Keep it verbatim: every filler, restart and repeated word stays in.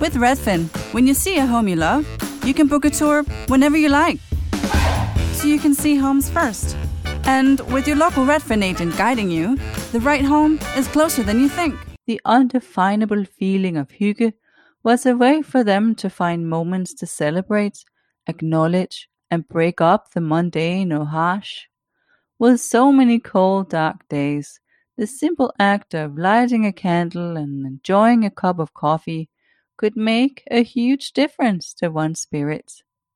With Redfin, when you see a home you love, you can book a tour whenever you like, so you can see homes first. And with your local Redfin agent guiding you, the right home is closer than you think. The undefinable feeling of hygge was a way for them to find moments to celebrate, acknowledge, and break up the mundane or harsh. With so many cold, dark days, the simple act of lighting a candle and enjoying a cup of coffee could make a huge difference to one's spirits.